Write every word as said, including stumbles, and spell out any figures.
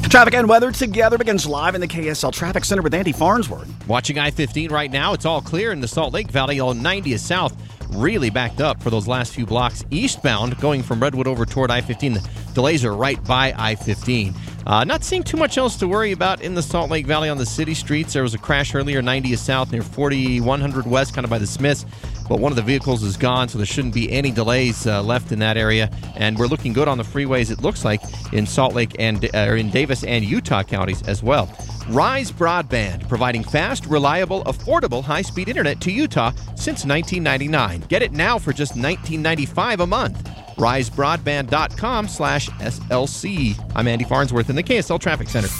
Traffic and weather together begins live in the K S L Traffic Center with Andy Farnsworth. Watching I fifteen right now, it's all clear in the Salt Lake Valley. All ninety is south, really backed up for those last few blocks eastbound, going from Redwood over toward I fifteen. The delays are right by I fifteen. Uh, not seeing too much else to worry about in the Salt Lake Valley on the city streets. There was a crash earlier, ninety is south near forty-one hundred west, kind of by the Smiths. But one of the vehicles is gone, so there shouldn't be any delays uh, left in that area. And we're looking good on the freeways, it looks like, in Salt Lake and uh, in Davis and Utah counties as well. Rise Broadband, providing fast, reliable, affordable, high-speed internet to Utah since nineteen ninety-nine. Get it now for just nineteen ninety-five a month. rise broadband dot com slash S L C. I'm Andy Farnsworth in the K S L Traffic Center.